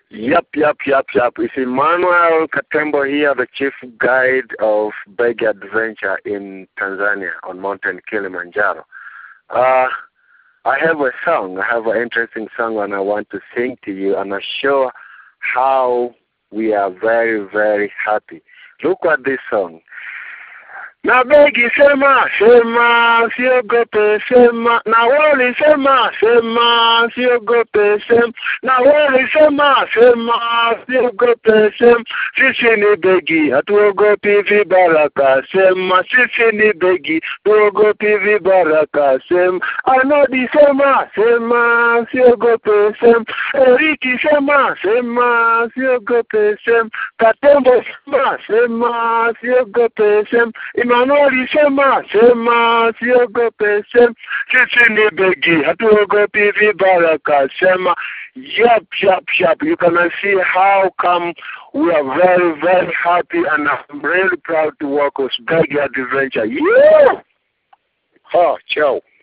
Yep. It's Emmanuel Katembo here, the chief guide of Begi Adventure in Tanzania on Mountain Kilimanjaro. I have a song. I have an interesting song and I want to sing to you and show how we are very, very happy. Look at this song. Na begi sema, siogope sema. Na wali sema, siogope sema. Na wali sema, siogope sema. Sisi ni begi, hatuogopi vibaraka sema. Sisi ni begi, hatuogopi vibaraka sema. Anodi sema, siogope sema. Eriki sema, siogope sema. Katembo sema, siogope sema. Emmanuel sema, siogope sema. Sisi ni begi, hatuogopi vibaraka sema. Yup. You can see how come we are very, very happy and I'm really proud to work with Begi Adventure. Yeah! Ciao.